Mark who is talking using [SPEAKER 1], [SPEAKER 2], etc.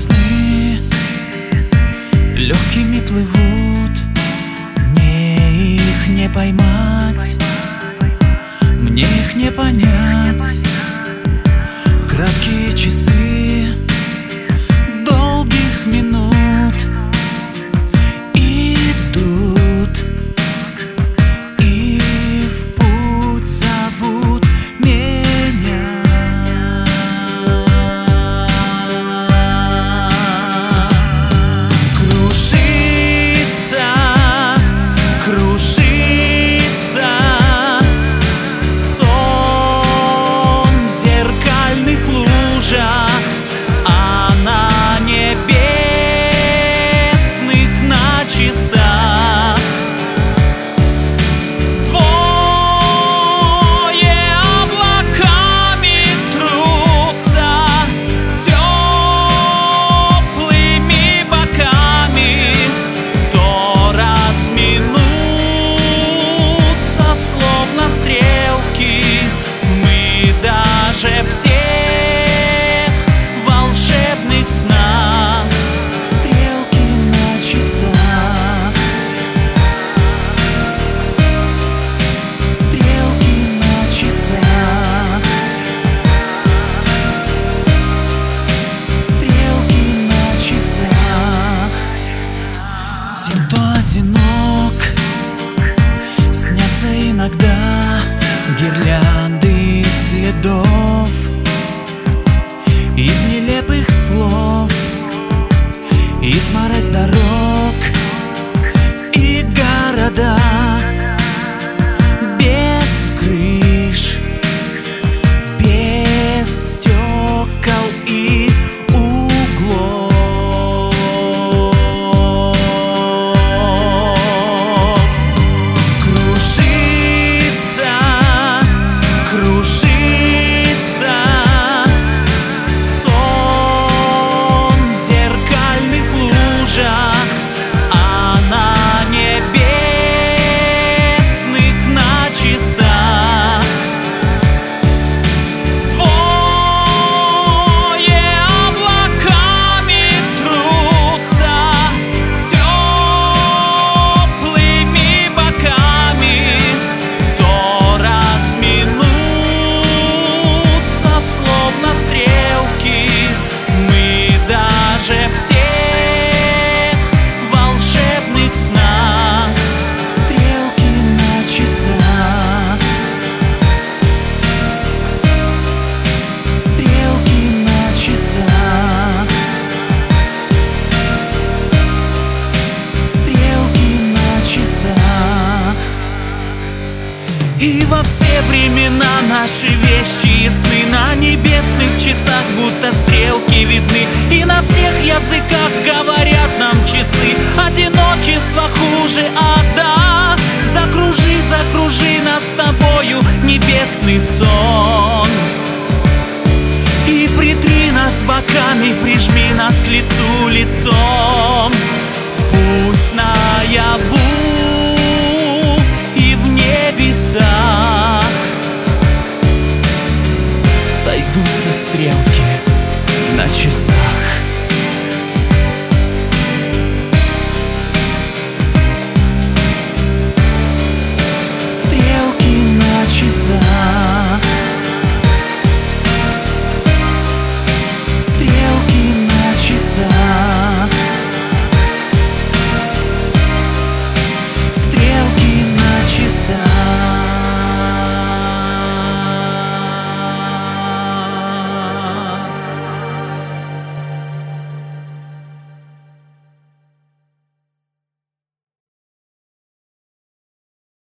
[SPEAKER 1] сны легкими плывут, мне их не поймать, мне их не понять. Краткие часы долгих минут идут и в путь зовут меня. Кружится, кружится сон в зеркальных лужах, а на небесных на часах двое облаками трутся теплыми боками, то разминутся словно стрелки. Мы даже в тех волшебных снах стрелки на часах, стрелки на часах, стрелки на часах. Тем, кто одинок, снятся иногда гирлянды следов из нелепых слов, изморозь дорог и города без крыш, без стекол и углов. Кружится, кружится сон в зеркальных лужах, а на небесных на часах двое облаками трутся теплыми боками, то разминутся словно стрелки. Мы даже в тех волшебных снах стрелки на часах, стрелки на часах, стрелки на часах. И во все времена наши вещи ясны, на небесных часах будто стрелки видны, и на всех языках говорят нам часы. Одиночество хуже ада, закружи, закружи нас с тобою небесный сон, и притри нас боками, прижми нас к лицу лицом. Пусть наяву и в небесах сойдутся стрелки на часах.